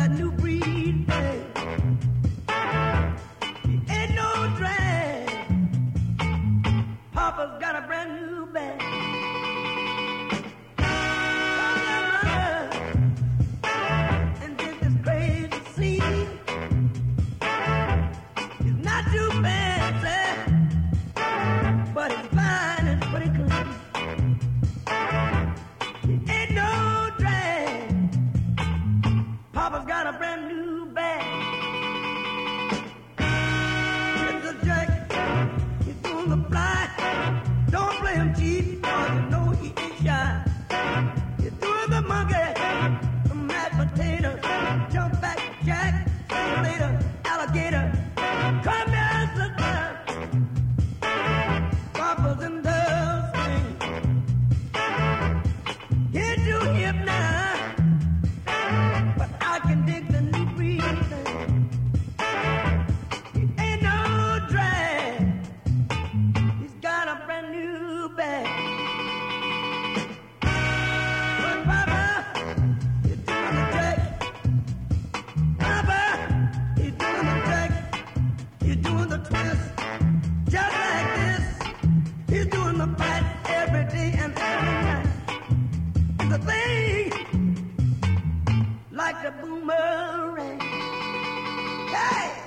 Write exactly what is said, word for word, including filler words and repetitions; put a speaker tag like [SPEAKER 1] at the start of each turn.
[SPEAKER 1] that new breed thing. He ain't no drag. Papa's got a brand new bag. And this is crazy scene. It's not too fancy, but it's fine and pretty clean. It ain't no drag. Papa's got a brand new bag. It's a jack. He's doing the fly. Don't play him cheap, cause you know he ain't shy. He's doing the monkey, the mashed potatoes, jump back jack, later alligator. Come here, sister. Papa's in the swing. Get you hip now, but I can dig the new breed thing. He ain't no drag. He's got a brand new bag. But Papa, you're doing the jack. Papa, you're doing the jack. You're doing the twist. Just like this. He's doing the pat every day and every night. It's a thing like the boomerang. Hey!